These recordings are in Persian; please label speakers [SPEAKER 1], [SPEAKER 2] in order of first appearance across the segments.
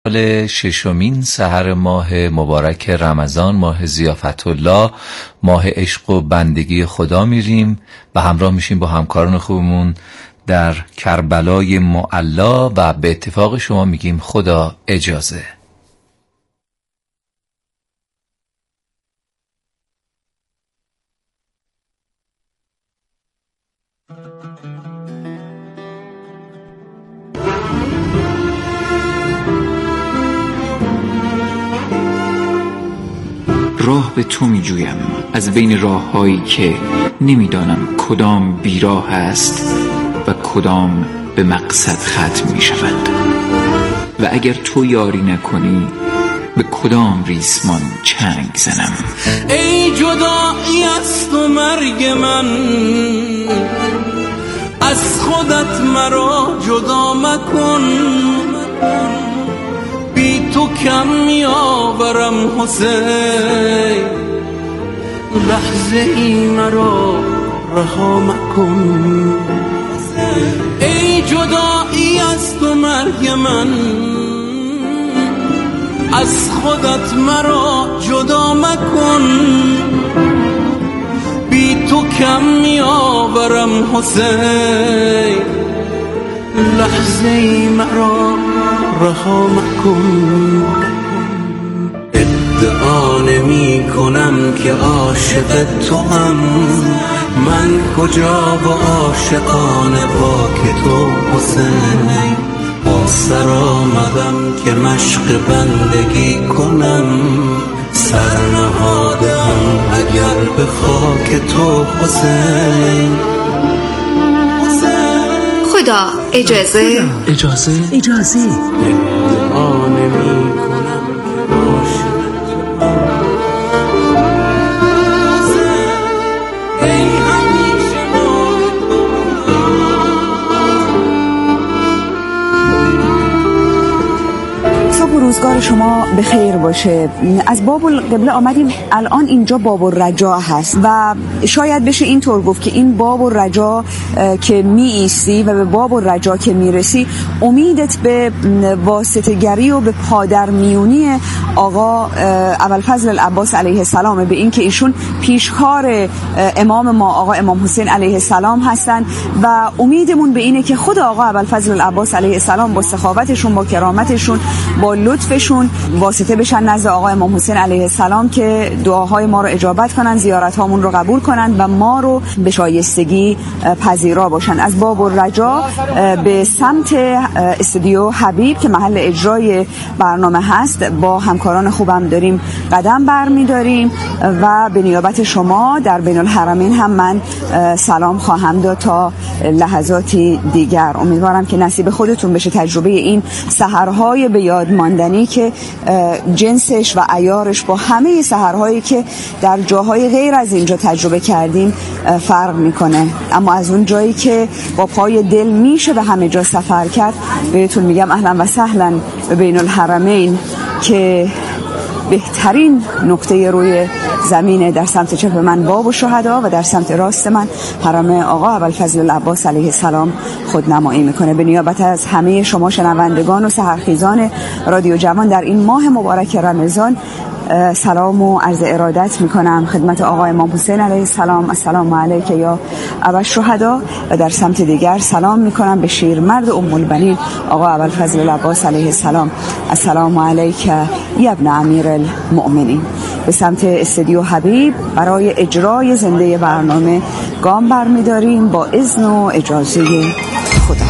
[SPEAKER 1] ششمین سحر ماه مبارک رمضان، ماه ضیافت الله، ماه عشق و بندگی خدا میریم و همراه میشیم با همکاران خوبمون در کربلای معلا و به اتفاق شما میگیم خدا اجازه.
[SPEAKER 2] راه به تو می جویم از بین راه هایی که نمیدانم کدام بیراه است و کدام به مقصد ختم می شود و اگر تو یاری نکنی به کدام ریسمان چنگ زنم.
[SPEAKER 3] ای جدایی از تو مرگ من، از خودت مرا جدا مکن، بی تو کم می آورم حسین، لحظه ای مرا رها مکن. ای جدایی از تو مرگ من، از خودت مرا جدا مکن، بی تو کم می آورم حسین، لحظه ای مرا رها مکن. ادعا نمی کنم که عاشق تو هم، من کجا و عاشقان پاک تو حسین. با سر آمدم که مشق بندگی کنم، سر نهادم اگر به خاک تو حسین.
[SPEAKER 4] خدا اجازه.
[SPEAKER 3] ادعا نمی کنم که عاشق تو هم، ای همیشه
[SPEAKER 5] صبح و روزگار شما به خیر باشه. از باب القبله آمدیم، الان اینجا باب الرجا هست و شاید بشه اینطور گفت که این باب الرجا که می ایستی و به باب الرجا که می رسی، امیدت به واسطه گری و به پادرمیونی آقا ابوالفضل العباس علیه السلام، به این که ایشون پیشکار امام ما آقا امام حسین علیه السلام هستن و امیدمون به اینه که خود آقا ابوالفضل العباس علیه السلام با سخاوتشون، با کرامتشون، با لطفشون واسطه بشن نزد آقا امام حسین علیه السلام که دعاهای ما رو اجابت کنن، زیارت هامون رو قبول کنن و ما رو به شایستگی پذیرا باشن. از باب الرجا به سمت استودیو حبیب که محل اجرای برنامه هست با همکاران خوبم داریم قدم برمی‌داریم و به نیابت شما در بین الحرمین هم من سلام خواهم داد تا لحظاتی دیگر. امیدوارم که نصیب خودتون بشه تجربه این سحرهای به یاد ماندنی که جنسش و عیارش با همه سحرهایی که در جاهای غیر از اینجا تجربه کردیم فرق میکنه، اما از اون جایی که با پای دل میشه به همه جا سفر کرد، بهتون میگم اهلا و سهلا به بین الحرمین که بهترین نقطه روی زمینه. در سمت چپ من باب الشهدا و در سمت راست من حرم آقا ابوالفضل العباس علیه السلام خودنمایی میکنه. به نیابت از همه شما شنوندگان و سحرخیزان رادیو جوان در این ماه مبارک رمضان سلام و عرض ارادت میکنم خدمت آقا امام حسین علیه السلام. السلام علیک یا ابوالشهدا. و در سمت دیگر سلام میکنم به شیرمرد ام البنین آقا ابوالفضل العباس علیه السلام. السلام علیک یا ابن امیر المؤمنین. به سمت استودیو حبیب برای اجرای زنده برنامه گام برمیداریم با اذن و اجازه خدا.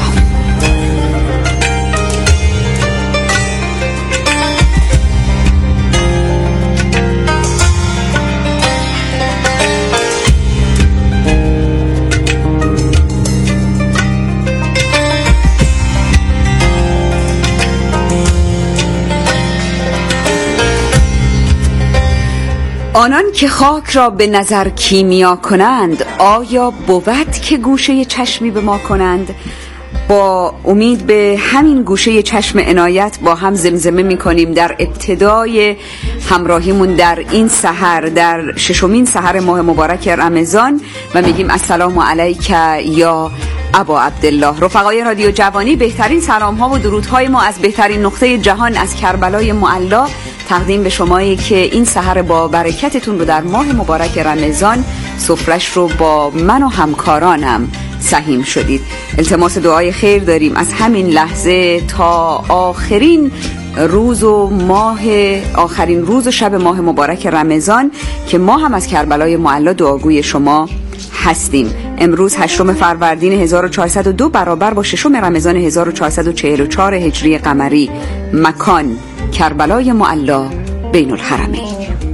[SPEAKER 5] آنان که خاک را به نظر کیمیا کنند، آیا بود که گوشه چشمی به ما کنند؟ با امید به همین گوشه چشم عنایت با هم زمزمه می کنیم در ابتدای همراهیمون در این سحر، در ششمین سحر ماه مبارک رمضان، و میگیم السلام علیک یا ابا عبدالله. رفقای رادیو جوانی، بهترین سلام ها و درودهای ما از بهترین نقطه جهان، از کربلای معلا، تقدیم به شمایی که این سحر با برکتتون رو در ماه مبارک رمضان سفرش رو با من و همکارانم سهیم شدید. التماس دعای خیر داریم از همین لحظه تا آخرین روز و شب ماه مبارک رمضان که ما هم از کربلای معلا دعاگوی شما هستیم. امروز 8 فروردین 1402 برابر با 6 رمضان 1444 هجری قمری. مکان کربلای معلا بین الحرمین.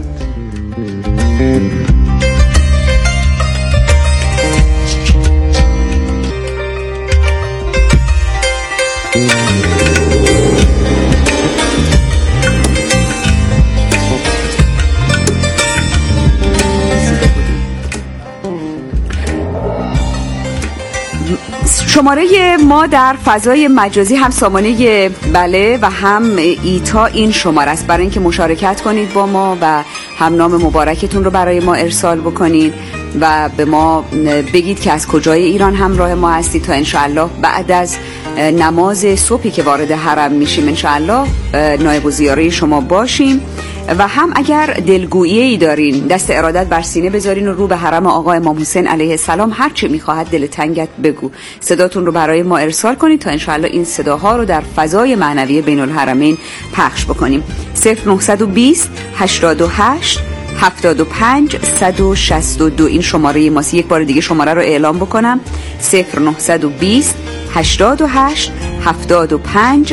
[SPEAKER 5] شماره ما در فضای مجازی هم سامانه بله و هم ایتا این شماره است برای اینکه مشارکت کنید با ما و هم نام مبارکتون رو برای ما ارسال بکنید و به ما بگید که از کجای ایران همراه ما هستید تا انشاءالله بعد از نماز صبحی که وارد حرم میشیم انشاءالله نایب و زیاره شما باشیم. و هم اگر دلگویی دارین دست ارادت بر سینه بذارین و رو به حرم آقا امام حسین علیه السلام، هر چه میخواهد دل تنگت بگو، صداتون رو برای ما ارسال کنید تا انشاءالله این صداها رو در فضای معنوی بین الحرمین پخش بکنیم. 0920 88 75 162 این شماره ماست. یک بار دیگه شماره رو اعلام بکنم: 0920 88 75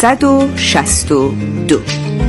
[SPEAKER 5] 162.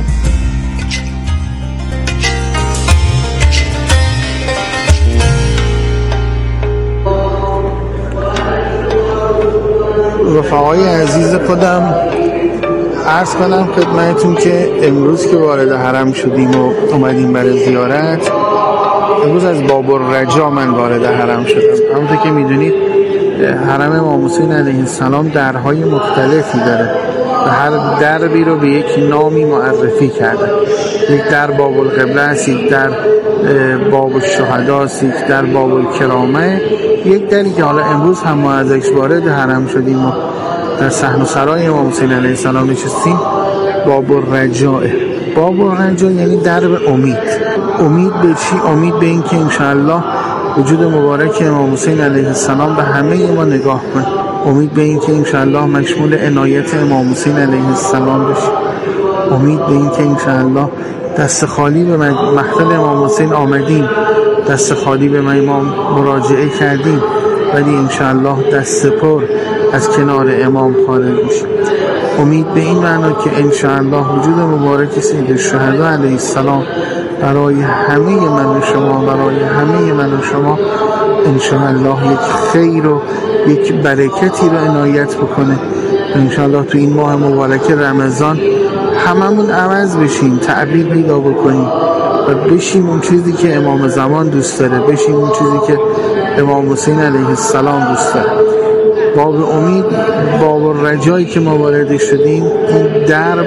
[SPEAKER 6] رفقای عزیز خودم، عرض کنم خدمتتون که امروز که وارد حرم شدیم و اومدیم برای زیارت، امروز از باب الرجا من وارد حرم شدم. همونطور که میدونید حرم امام حسین علیه السلام درهای مختلفی داره و هر دربی رو به یک نامی معرفی کرده. یک در باب القبله است، یک در باب الشهدا است، یک در باب الکرامه، یک دری که حالا امروز هم ما ازش وارد حرم شدیم و در صحن و سرای امام حسین علیه السلام نشستیم، باب الرجا. باب الرجا یعنی درب امید. امید به چی؟ امید به این که انشاءالله وجود مبارک امام حسین علیه السلام به همه ما نگاه کنه. امید به این که انشاءالله مشمول عنایت امام حسین علیه السلام بشیم. امید به این که انشاءالله دست خالی به محفل امام حسین آمدیم، دست خالی به امام مراجعه کردیم، ولی انشاءالله دست پر از کنار امام خارج میشیم. امید به این معنا که انشاءالله وجود مبارک سید الشهدا علیه السلام برای همه من و شما انشاءالله یک خیر و یک برکتی رو عنایت بکنه. انشاءالله تو این ماه مبارک رمضان هممون عوض بشیم، تعبیر پیدا بکنیم و بشیم اون چیزی که امام زمان دوست داره، بشیم اون چیزی که امام حسین علیه السلام دوست داره. باب امید، باب رجایی که ما وارد شدیم، این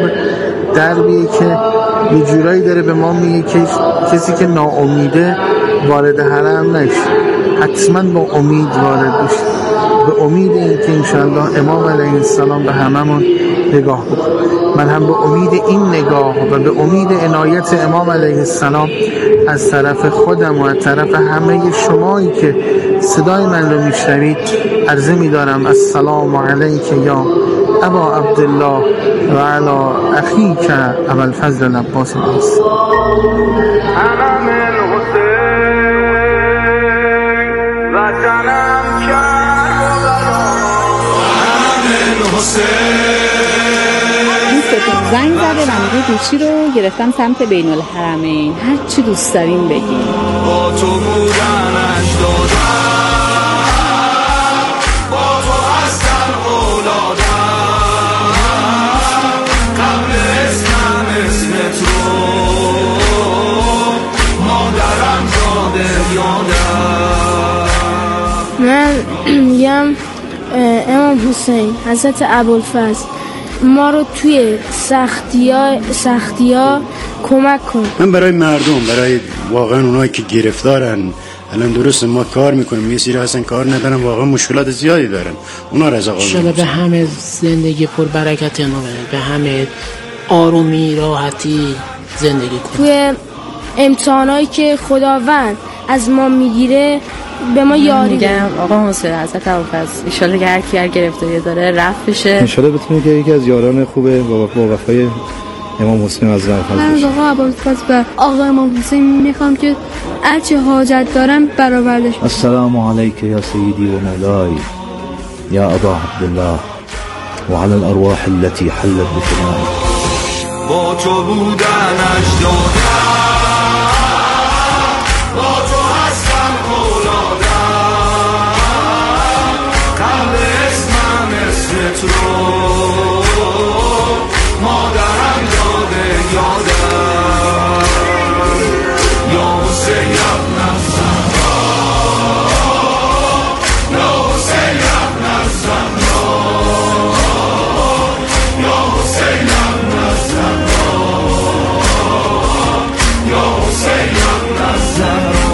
[SPEAKER 6] دربیه که یه جورایی داره به ما میگه که کسی که ناامیده وارد حرم نشه، حتما با امید وارد بشه، به امید این که انشاءالله امام علیه السلام به هممون نگاه بکنه. من هم به امید این نگاه و به امید عنایت امام علیه السلام از طرف خودم و از طرف همه شمایی که صدای من رو میشنوید عرضه میدارم: السلام علیک یا ابا عبدالله و علی اخیک ابوالفضل العباس العیسی.
[SPEAKER 7] دوستتون زنگ زده و میگه گوشی رو گرفتم سمت بین الحرمین، هر چی دوست دارین بگین. با تو بودنش دادم، با تو هستم اولادم، قبل اسم تو مادرم داده یادم. من میگم
[SPEAKER 8] امام حسین حضرت ابوالفضل ما رو توی سختی‌ها کمک کن.
[SPEAKER 9] من برای مردم، برای واقعا اونایی که گرفتارن، الان درست ما کار میکنیم، یه سری هستن کار ندارن، واقعا مشکلات زیادی دارن، اونا رضا
[SPEAKER 10] قانون به همه زندگی پر برکت نوبه، به همه آرومی راحتی زندگی کن.
[SPEAKER 8] توی امتحانایی که خداوند از ما میگیره به ما یاری
[SPEAKER 7] میگم آقا حسین حضرت ابوالفضل ان شاءالله که هر کی هر گرفتاری داره رفع بشه،
[SPEAKER 11] ان شاءالله بتونه که یکی از یاران خوبه با وفای امام حسین از ابوالفضل
[SPEAKER 8] باشه. من آقا ابوالفضل و آقا امام حسین میخوام که هر چه حاجت دارم برآوردش.
[SPEAKER 11] السلام علیک یا سیدی و مولای یا ابا عبدالله و علی الارواح التي حلت بفنائك.
[SPEAKER 3] با تو بودنش دادم، با تو هستم اولادم، قلب اسمم اسمت رو مادرم داده یادم، یا حسین ابن الزهرا، یا حسین ابن الزهرا، یا حسین ابن الزهرا، یا حسین ابن الزهرا.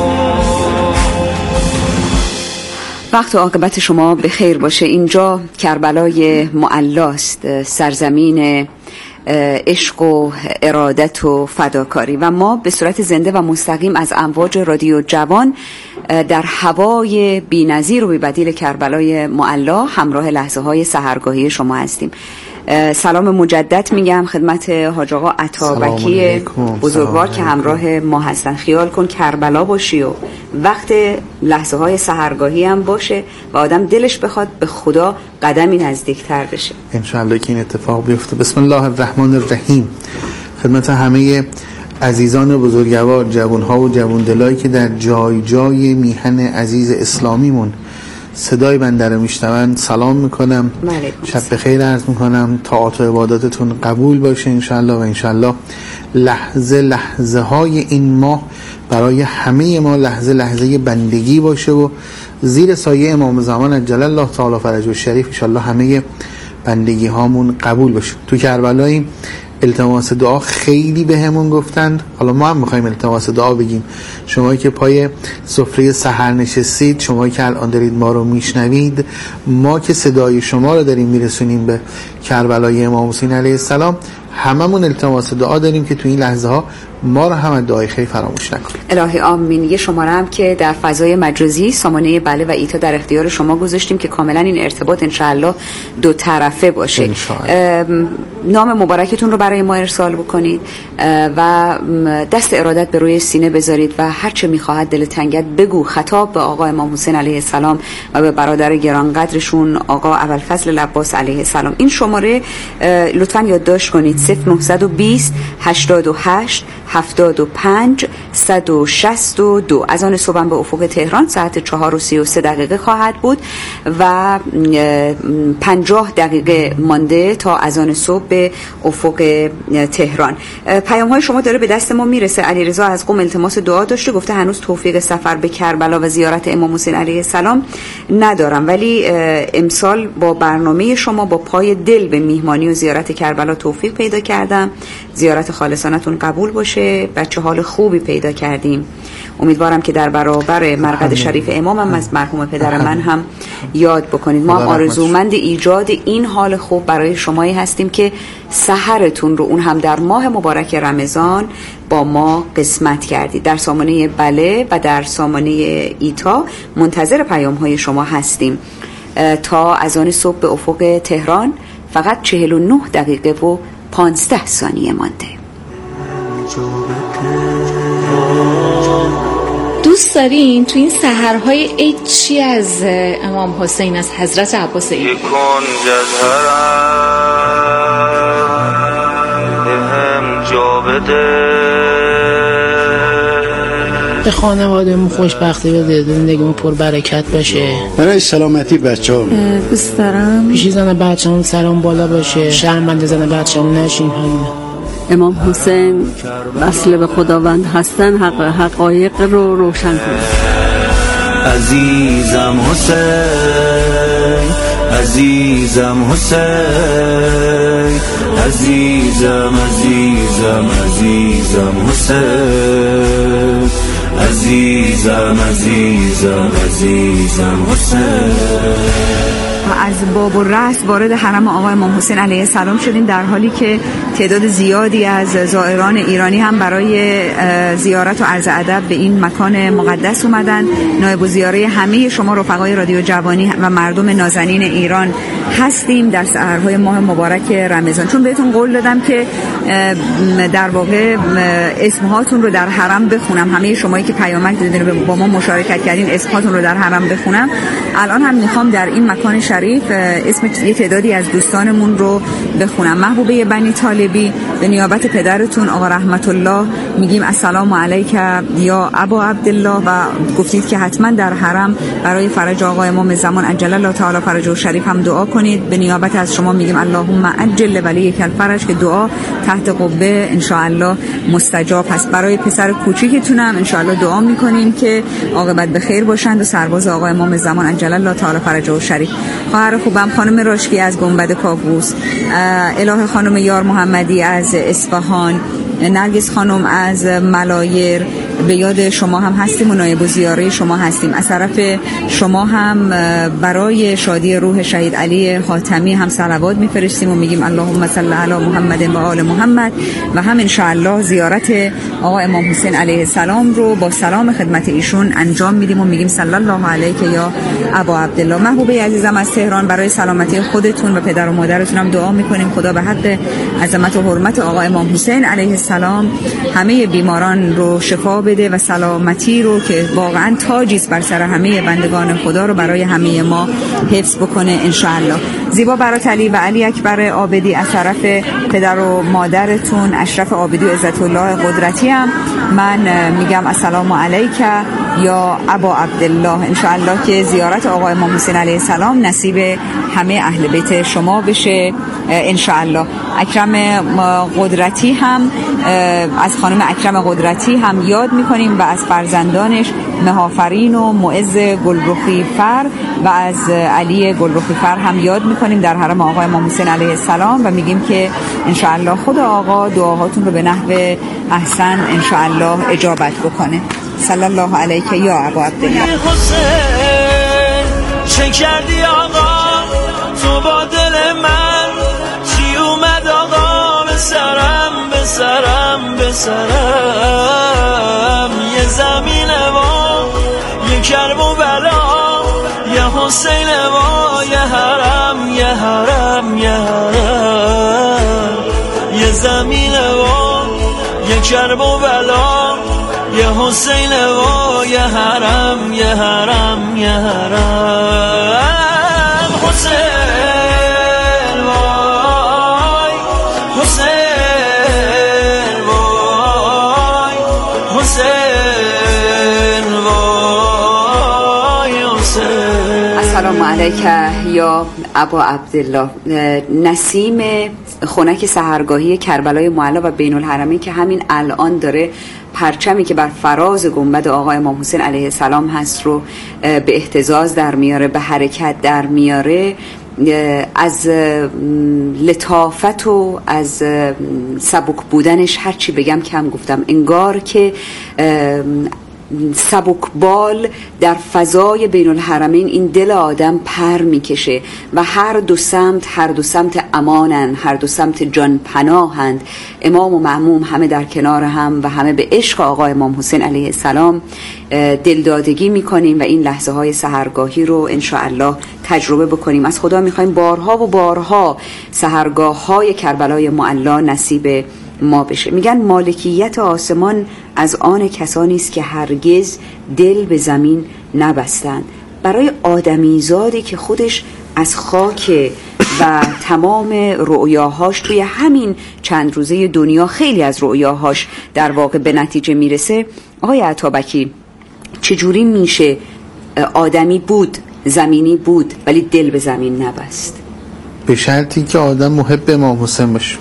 [SPEAKER 5] وقت و عاقبت شما به خیر باشه. اینجا کربلای معلاست، سرزمین عشق و ارادت و فداکاری، و ما به صورت زنده و مستقیم از امواج رادیو جوان در هوای بی‌نظیر و بی‌بدیل کربلای معلا همراه لحظه های سحرگاهی شما هستیم. سلام مجدد میگم خدمت حاج آقا عطابکی بزرگوار که همراه ما هستن. خیال کن کربلا باشی و وقت لحظه های سحرگاهی هم باشه و آدم دلش بخواد به خدا قدمی نزدیکتر بشه.
[SPEAKER 6] انشاءالله که این اتفاق بیفته. بسم الله الرحمن الرحیم. خدمت همه عزیزان بزرگوار، جوانها و جوندلایی که در جای جای میهن عزیز اسلامیمون صدای بنده رو میشنون سلام میکنم. شب بخیر عرض میکنم. طاعات و عباداتتون قبول باشه انشالله، و انشالله لحظه های این ماه برای همه ما لحظه بندگی باشه و زیر سایه امام زمان عجل الله تعالی فرجه الشریف انشالله همه بندگی هامون قبول باشه. تو کربلایی التماس دعا خیلی بهمون گفتند، حالا ما هم میخوایم التماس دعا بگیم. شمایی که پای سفره سحر نشستید، شمایی که الان دارید ما رو میشنوید، ما که صدای شما رو داریم میرسونیم به کربلای امام حسین علیه السلام، هممون التماس دعا داریم که تو این لحظه ها ما رو هم دعای خیر فراموش نکنید.
[SPEAKER 5] الهی آمین. یه شماره هم که در فضای مجازی سامانه بله و ایتا در اختیار شما گذاشتیم که کاملا این ارتباط انشاءالله دو طرفه باشه. نام مبارکتون رو برای ما ارسال بکنید و دست ارادت به روی سینه بذارید و هر چه میخواهد دل تنگت بگو. خطاب به آقا امام حسین علیه السلام و به برادر گرانقدرشون آقا ابوالفضل العباس علیه السلام. این شماره لطفاً یادداشت کنید: 0920 88 75 162. از آن صبح به افق تهران ساعت 4:33 خواهد بود و 50 دقیقه مانده تا از آن صبح به افق تهران. پیام های شما داره به دست ما میرسه. علیرضا از قم التماس دعا داشته، گفته هنوز توفیق سفر به کربلا و زیارت امام حسین علیه السلام ندارم، ولی امسال با برنامه شما با پای دل به میهمانی و زیارت کربلا توفیق پیدا کردم. زیارت خالصانتون قبول باشه. بچه حال خوبی پیدا کردیم. امیدوارم که در برابر مرقد شریف امامم از مرحوم پدر من هم یاد بکنید. ما آرزومند ایجاد این حال خوب برای شمایی هستیم که سحرتون رو، اون هم در ماه مبارک رمضان، با ما قسمت کردید. در سامانه بله و در سامانه ایتا منتظر پیام های شما هستیم. تا از آن صبح به افق تهران فقط 49 دقیقه و 15 ثانیه مانده.
[SPEAKER 7] دوست دارین تو این سحرهای عید چی از امام حسین، از حضرت عباس عید؟
[SPEAKER 3] یکن جزهرم بهم جا بده،
[SPEAKER 10] به خانواده‌مون خوشبختی بده، زندگیمون پر برکت باشه.
[SPEAKER 9] برای سلامتی بچه‌ام
[SPEAKER 8] دوست دارم
[SPEAKER 10] پیش زن بچه‌مون سلام بالا باشه، شرمنده زن بچه‌مون نشیم.
[SPEAKER 12] امام حسین وصل به خداوند هستن، حقایق رو روشن کنه.
[SPEAKER 3] عزیزم حسین، عزیزم حسین، عزیزم عزیزم عزیزم حسین، عزیزم عزیزم عزیزم حسین.
[SPEAKER 5] از باب الرأس وارد حرم آقای امام حسین علیه السلام شدیم، در حالی که تعداد زیادی از زائران ایرانی هم برای زیارت و عرض ادب به این مکان مقدس اومدن. نایب الزیاره همه شما رفقای رادیو جوانی و مردم نازنین ایران هستیم در سحرهای ماه مبارک رمضان. چون بهتون قول دادم که در واقع اسمهاتون رو در حرم بخونم، همه شمایی که پیامک دادین با ما مشارکت کردین اسمهاتون رو در حرم بخونم. الان هم میخوام در این مکان شریف اسم یه تعدادی از دوستانمون رو بخونم. محبوبه بنی طالبی، به نیابت پدرتون آقا رحمت الله میگیم السلام علیک یا ابا عبدالله، و گفتید که حتما در حرم برای فرج آقا امام زمان عجل الله تعالی فرجه شریف هم دعا کنید. به نیابت از شما میگیم اللهم عجل ولیک الفرج، که دعا تحت قبه ان شاء الله مستجاب هست. برای پسر کوچیکتونم ان شاء الله دعا میکنیم که عاقبت به خیر باشند و سرباز آقا امام زمان عجل الله تعالی فرجه شریف. خواهر خوبم خانم راشکی از گنبد کاووس، الهه خانم یار محمدی از اصفهان، نرگس خانم از ملایر، به یاد شما هم هستیم و نایب الزیاره شما هستیم. از طرف شما هم برای شادی روح شهید علی حاتمی هم صلوات میفرستیم و میگیم اللهم صل علی محمد و آل محمد، و هم ان شاء الله زیارت آقا امام حسین علیه السلام رو با سلام خدمت ایشون انجام میدیم و میگیم صلی الله علیک یا ابا عبدالله. محبوبه عزیزم از تهران، برای سلامتی خودتون و پدر و مادرتون هم دعا میکنیم خدا به حق عظمت و حرمت آقا امام حسین علیه السلام همه بیماران رو شفا بده و سلامتی رو که واقعا تاجی است بر سر همه بندگان خدا رو برای همه ما حفظ بکنه ان شاء الله. زیبا برات علی و علی اکبر عابدی از طرف پدر و مادرتون اشرف عابدی و عزت الله قدرتی هم من میگم السلام علیک یا ابا عبدالله. ان شاء الله که زیارت آقا امام حسین علیه السلام نصیب همه اهل بیت شما بشه ان شاء الله. اکرم قدرتی هم از خانم اکرم قدرتی هم یاد میکنیم و از فرزندانش مهافرین و معز گلرخی فر و از علی گلرخی فر هم یاد میکنیم در حرم آقا امام حسین علیه السلام و میگیم که ان شاء الله خدا آقا دعاهاتون رو به نحو احسن ان شاء الله اجابت بکنه. صلی الله علیک یا ابا عبدالله.
[SPEAKER 3] چه کردی آقا تو با دل من، چی اومد آقا به سرم به سرم به سرم، یه زمین ما یه کرب و بلا، یه حسین ما یه حرم یه حرم یه حرم، یه زمین ما یه کرب و بلا، یه حسین ما یه حرم یه حرم یه حرم. حسین وای حسین وای حسین وای حسین.
[SPEAKER 5] السلام علیک یا ابا عبدالله. نسیم خنک سحرگاهی کربلای معلی و بین الحرمین که همین الان داره پرچمی که بر فراز گنبد آقا امام حسین علیه السلام هست رو به اهتزاز در میاره، به حرکت در میاره، از لطافت و از سبک بودنش هرچی بگم کم گفتم. انگار که سبکبال در فضای بین الحرمین این دل آدم پر میکشه و هر دو سمت امانن، هر دو سمت جان پناهند. امام و مأموم همه در کنار هم و همه به عشق آقا امام حسین علیه السلام دلدادگی میکنیم و این لحظه های سحرگاهی رو انشاءالله تجربه بکنیم. از خدا میخوایم بارها و بارها سحرگاه های کربلای معلی نصیب ما بشه. میگن مالکیت آسمان از آن کسانی است که هرگز دل به زمین نبستند. برای آدمیزادی که خودش از خاک و تمام رؤیاهاش توی همین چند روزه دنیا خیلی از رؤیاهاش در واقع به نتیجه میرسه، آقای عطابکی چجوری میشه آدمی بود، زمینی بود ولی دل به زمین نبست؟
[SPEAKER 6] به شرطی که آدم محب امام حسین باشه،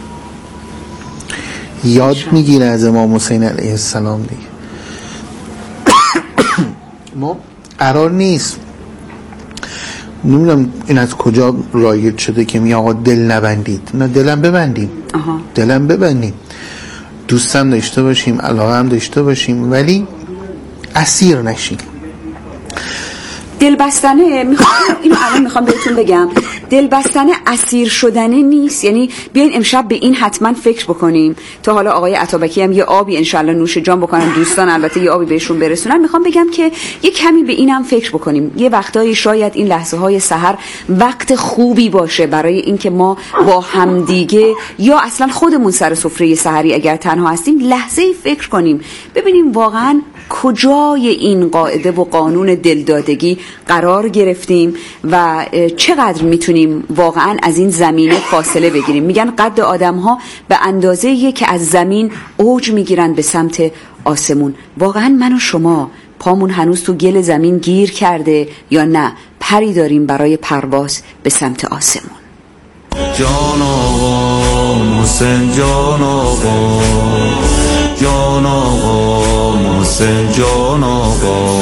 [SPEAKER 6] یاد میگیره از امام حسین علیه السلام دیگه. ما قرار نیست نمیدونم این از کجا رایج شده که می آقا دل نبندید. نه، دلم ببندیم. دلم ببندیم، دوستم داشته باشیم، علاقه هم داشته باشیم، ولی اسیر نشیم.
[SPEAKER 5] دل بستنه اینو الان میخوام بهتون بگم، دل بستنه اسیر شدنه نیست. یعنی بیاین امشب به این حتما فکر بکنیم. تا حالا آقای عطابکی هم یه آبی انشالله نوش جان بکنن، دوستان البته یه آبی بهشون برسونن. میخوام بگم که یه کمی به اینم فکر بکنیم. یه وقتایی شاید این لحظه های سحر وقت خوبی باشه برای اینکه ما با همدیگه یا اصلا خودمون سر سفره سحری اگر تنها هستیم لحظه‌ای فکر کنیم، ببینیم واقعا کجای این قاعده و قانون دلدادگی قرار گرفتیم و چقدر میتونیم واقعا از این زمینه فاصله بگیریم. میگن قد آدم‌ها به اندازه‌ایه که از زمین اوج میگیرن به سمت آسمون. واقعا من و شما پامون هنوز تو گل زمین گیر کرده یا نه پری داریم برای پرواز به سمت آسمون؟
[SPEAKER 3] جان آقا محسن، جان آقا، جان آقا محسن، جان آقا،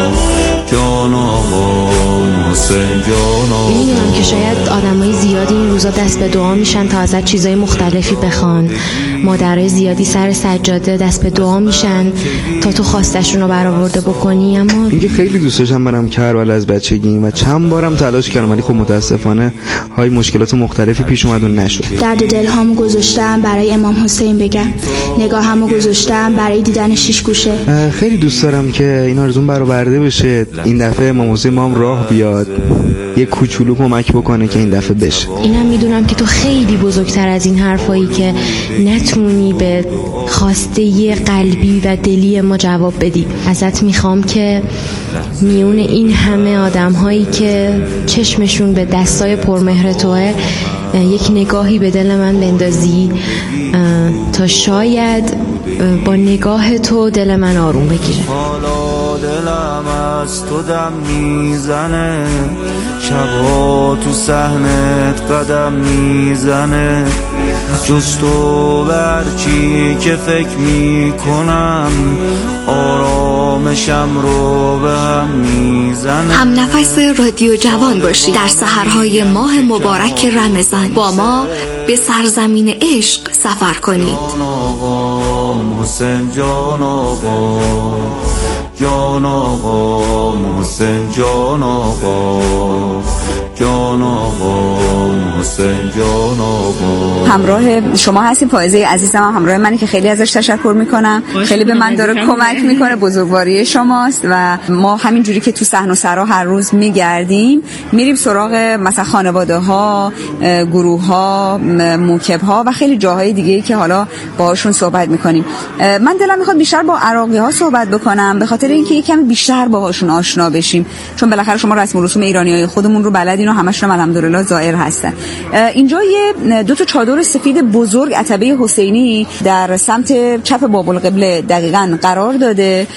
[SPEAKER 3] جان آقا محسن، جان آقا.
[SPEAKER 13] میدونم که شاید آدمای زیادی این روزا دست به دعا میشن تا ازت چیزای مختلفی بخوان. مادرای زیادی سر سجاده دست به دعا میشن تا تو خواستشون رو برآورده بکنی. اما
[SPEAKER 14] اینکه خیلی دوست داشتم برم کربلا از بچگی و چند بارم تلاش کردم، ولی خب متاسفانه های مشکلات مختلفی پیش اومد و نشد.
[SPEAKER 15] درد دلهامو گذاشتم برای امام حسین بگم، نگاهمو گذاشتم برای دیدن شیش گوشه.
[SPEAKER 14] خیلی دوست دارم که این آرزوم برآورده بشه. این دفعه امام حسین ما هم راه بیاد، یه کوچولو کمک بکنه که این دفعه بشه.
[SPEAKER 13] اینم میدونم که تو خیلی بزرگتر از این حرفایی که نتونی به خواسته قلبی و دلی ما جواب بدی. ازت میخوام که میون این همه آدم هایی که چشمشون به دستای پرمهر توه یک نگاهی به دل من بندازی تا شاید با نگاه تو دل من آروم بگیره.
[SPEAKER 3] دلم از تو دم میزنه، شبا تو صحنت قدم میزنه، جز تو برچی که فکر میکنم آرامشم رو به هم میزنه.
[SPEAKER 4] هم نفس رادیو جوان باشی در سحرهای ماه مبارک رمضان. با ما به سرزمین عشق سفر کنید.
[SPEAKER 3] جان آقا محسن، جان آقا، جان آقا محسن، جان آقا، جان آقا محسن، جان آقا.
[SPEAKER 5] همراه شما هستیم. فائزه عزیزم هم همراه منه که خیلی ازش تشکر میکنم. خیلی به من داره کمک میکنه، بزرگواری شماست. و ما همین جوری که تو صحن و سرا هر روز میگردیم میریم سراغ مثلا خانواده ها، گروه ها، موکب ها و خیلی جاهای دیگه‌ای که حالا باهاشون صحبت میکنیم. من دلم میخواد بیشتر با عراقی ها صحبت بکنم، به خاطر اینکه یکم بیشتر باهاشون آشنا بشیم، چون بالاخره شما رسم و رسوم ایرانیای خودمون رو بلدین و همشون الحمدلله زائر هستن. اینجا یه دو تا چادر سفید بزرگ عتبه حسینی در سمت چپ باب‌القبله دقیقاً قرار داده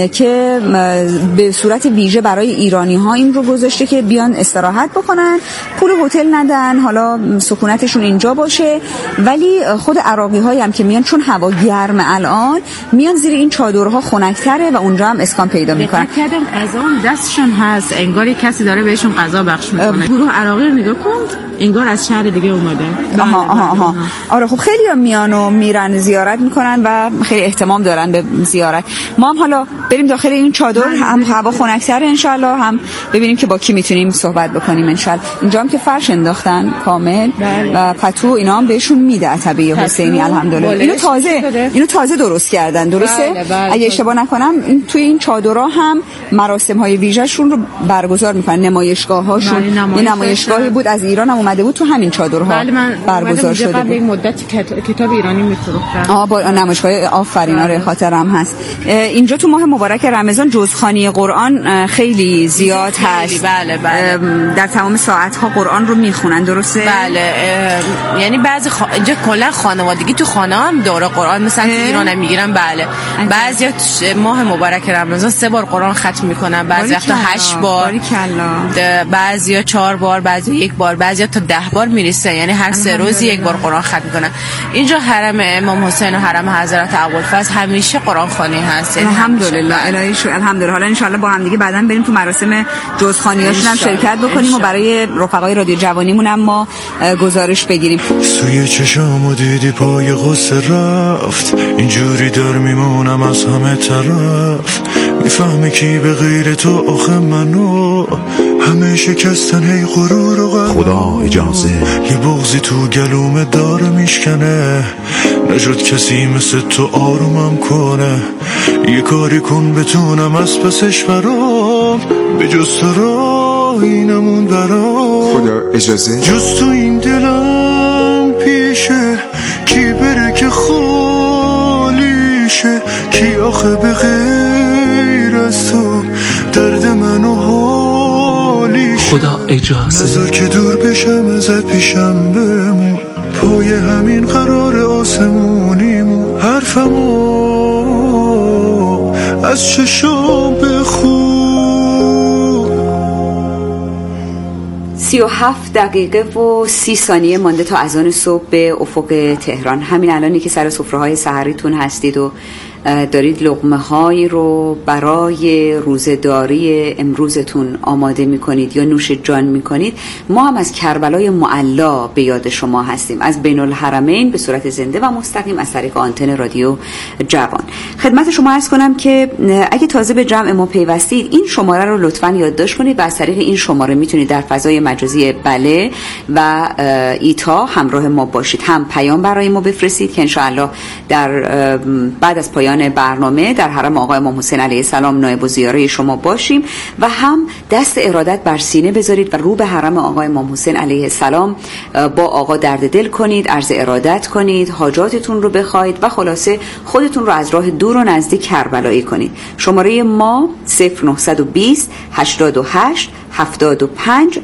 [SPEAKER 5] که به صورت ویژه برای ایرانی ها این رو گذاشته که بیان استراحت بکنن، پول هتل ندن، حالا سکونتشون اینجا باشه. ولی خود عراقی هایی هم که میان، چون هوا گرم الان، میان زیر این چادرها خنک‌تره و اونجا هم اسکان پیدا میکنن.
[SPEAKER 10] فکر کردم غذا دستشون هست، انگار کسی داره بهشون غذا بخش میکنه. گروه عراقی رو نگاه کن، انگار از شهر دیگه اومدن.
[SPEAKER 5] آها. آره خب خیلی میان و میرن زیارت میکنن و خیلی اهتمام دارن به زیارت. ما هم حالا بریم داخل این چادر، هم هوا خنک‌تره انشالله، هم ببینیم که با کی میتونیم صحبت بکنیم انشالله. اینجا هم که فرش انداختن کامل و پتو اینا هم بهشون میده عتبه حسینی الحمدلله. اینو تازه درست کردن، درسته؟ بله. اگه اشتباه نکنم این توی این چادرها هم مراسم های ویژه شون رو برگزار میکنن، نمایشگاه هاشون. یه نمایشگاهی بود از ایران هم اومده بود، تو همین چادرها برگزار شده بود.
[SPEAKER 10] یک مدت کتاب ایرانی میفروختن.
[SPEAKER 5] با نمایشگاه آفرین، آره خاطرم هست. اینجا تو ماه مبارک رمضان جزخوانی قرآن خیلی زیاد هست.
[SPEAKER 10] بله.
[SPEAKER 5] در تمام ساعت ها قرآن رو میخونن، درسته؟
[SPEAKER 10] بله. یعنی بعضی اینجا کلا خانوادگی تو خانه هم دوره قرآن مثلا ایران هم میگیرن. بله. بعضی ماه مبارک رمضان 3 بار قرآن ختم میکنن، بعضی وقتا 8 بار، بعضیا 4 بار، بعضی 1 بار، بعضیا تا 10 بار میرسه، یعنی هر 3 روز یک بار قرآن ختم میکنن. اینجا حرم امام حسین و حرم حضرت ابوالفضل همیشه قرآن خوانی هست.
[SPEAKER 5] الحمدلله الهی شو الحمدلله. حالا ان شاء الله با هم دیگه بعداً بریم تو مراسم جزخوانیاشون هم شرکت بکنیم و برای رفقای رادیو جوانیمون هم ما گزارش بگیریم.
[SPEAKER 3] سوی چشامو دیدی پای غصه رفت، اینجوری در میمونم از همه طرف، میفهمی کی به غیر تو آخه منو همه شکستن هی غرور و قلب.
[SPEAKER 16] خدا اجازه
[SPEAKER 3] یه بغضی تو گلومه داره میشکنه، نشد کسی مثل تو آرومم کنه، یه کاری کن بتونم از پسش برام، به جز تو راهی نمون برام.
[SPEAKER 16] خدا اجازه
[SPEAKER 3] جز تو این دلم پیشه، کی بره که خالیشه، کی آخه به غیر از تو درد منو حالیشه. خدا اجازه نذار که دور بشم ازت پیشم بمون، پای همین قرار آسمونیمون، حرفمو از چشام بخون.
[SPEAKER 5] 37 دقیقه و 30 ثانیه مانده تا اذان صبح به افق تهران. همین الانی که سر سفره‌های سحریتون هستید و دارید لقمه‌هایی رو برای روزه‌داری امروزتون آماده می‌کنید یا نوش جان می‌کنید، ما هم از کربلای معلا به یاد شما هستیم، از بین الحرمین به صورت زنده و مستقیم از طریق آنتن رادیو جوان. خدمت شما عرض کنم که اگه تازه به جمع ما پیوستید، این شماره رو لطفاً یادداشت کنید و از طریق این شماره میتونید در فضای مجازی بله و ایتا همراه ما باشید. هم پیام برای ما بفرستید که ان شاء الله در بعد از پایان برنامه در حرم آقا امام حسین علیه السلام نایب الزیاره شما باشیم، و هم دست ارادت بر سینه بذارید و رو به حرم آقا امام حسین علیه السلام با آقا درد دل کنید، عرض ارادت کنید، حاجاتتون رو بخواید و خلاصه خودتون رو از راه دور و نزدیک کربلایی کنید. شماره ما 0920 88 75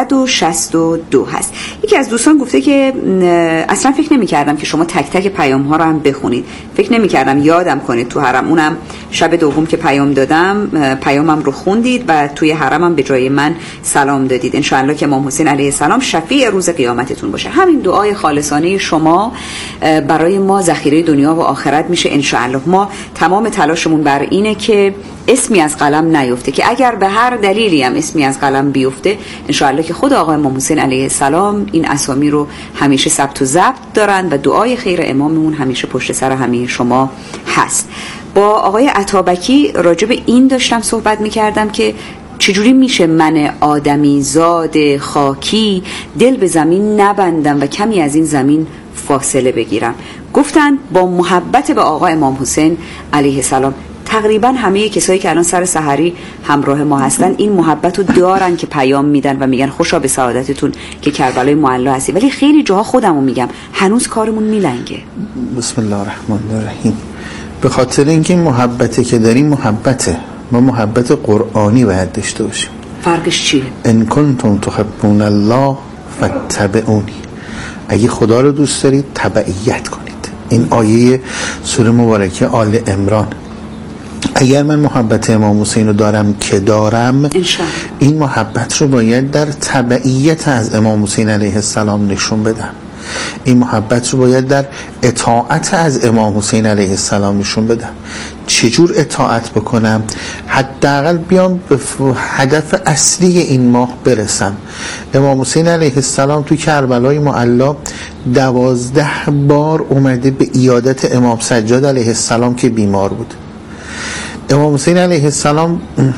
[SPEAKER 5] 162 هست. یکی از دوستان گفته که اصلا فکر نمی کردم که شما تک تک پیام ها رو هم بخونید، فکر نمی کردم یادم کنید تو حرم. اونم شب دوم که پیام دادم پیامم رو خوندید و توی حرمم به جای من سلام دادید. انشاءالله که امام حسین علیه السلام شفیع روز قیامتتون باشه. همین دعای خالصانه شما برای ما ذخیره دنیا و آخرت میشه انشاءالله. ما تمام تلاشمون بر اینه که اسمی از قلم نیفته، که اگر به هر دلیلی هم اسمی از قلم بیفته انشاءالله که خود آقا امام حسین علیه السلام این اسامی رو همیشه ثبت و ضبط دارن و دعای خیر اماممون همیشه پشت سر همه شما هست. با آقای عطابکی راجع به این داشتم صحبت میکردم که چجوری میشه من آدمی زاد خاکی دل به زمین نبندم و کمی از این زمین فاصله بگیرم. گفتن با محبت به آقا امام حسین علیه السلام. تقریبا همه کسایی که الان سر سحری همراه ما هستن این محبت رو دارن که پیام میدن و میگن خوشا به سعادتتون که کربلای معلا هستی، ولی خیلی جاها خودمو میگم هنوز کارمون میلنگه.
[SPEAKER 6] بسم الله الرحمن الرحیم. به خاطر اینکه محبته که داریم محبته، ما محبت قرآنی باید داشته باشیم.
[SPEAKER 5] فرقش چیه؟
[SPEAKER 6] ان کنتم تحبون الله فاتبعونی. اگه خدا رو دوست دارید تبعیت کنید. این آیه سوره مبارکه آل عمران. اگر من محبت امام حسین رو دارم که دارم، این محبت رو باید در تبعیت از امام حسین علیه السلام نشون بدم. این محبت رو باید در اطاعت از امام حسین علیه السلام نشون بدم. چجور اطاعت بکنم؟ حداقل بیام به هدف اصلی این ماه برسم. امام حسین علیه السلام تو کربلای معلا 12 بار اومده به عیادت امام سجاد علیه السلام که بیمار بود. امام حسین علیه السلام،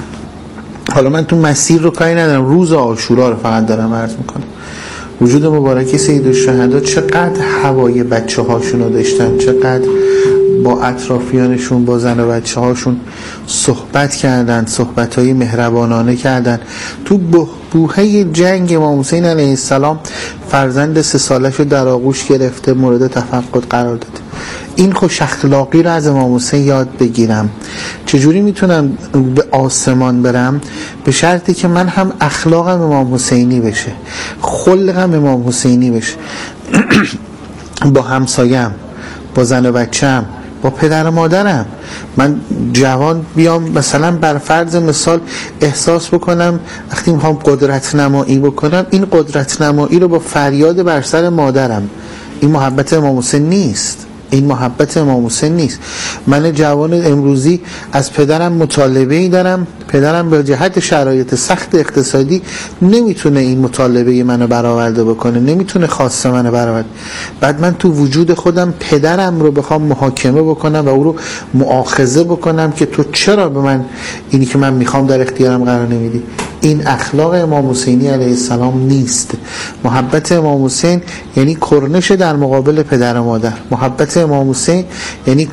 [SPEAKER 6] حالا من تو مسیر رو کاری ندارم، روز عاشورا رو فقط دارم عرض میکنم، وجود مبارک سید الشهدا چقدر هوای بچه هاشون رو داشتن، چقدر با اطرافیانشون با زن و بچه هاشون صحبت کردن، صحبت های مهربانانه کردن. تو بوحه جنگ امام حسین علیه السلام فرزند 3 سالش رو در آغوش گرفته مورد تفقد قرار داده. این خوش اخلاقی رو از امام حسین یاد بگیرم. چجوری میتونم به آسمان برم؟ به شرطی که من هم اخلاقم امام حسینی بشه، خلقم امام حسینی بشه. با همسایم، با زن و بچم، با پدر و مادرم. من جوان بیام مثلا بر فرض مثال احساس بکنم وقتی میخوام قدرت نمایی بکنم، این قدرت نمایی رو با فریاد بر سر مادرم. این محبت امام حسین نیست، این محبت امام حسین نیست. من جوان امروزی از پدرم مطالبه‌ای دارم، پدرم به جهت شرایط سخت اقتصادی نمیتونه این مطالبه منو برآورده بکنه، نمیتونه خواسته منو برآورده. بعد من تو وجود خودم پدرم رو بخوام محاکمه بکنم و او رو مؤاخذه بکنم که تو چرا به من اینی که من میخوام در اختیارم قرار نمیدی. این اخلاق امام حسینی علیه السلام نیست. محبت امام حسین یعنی کرنش در مقابل پدر و مادر. محبت امام حسین یعنی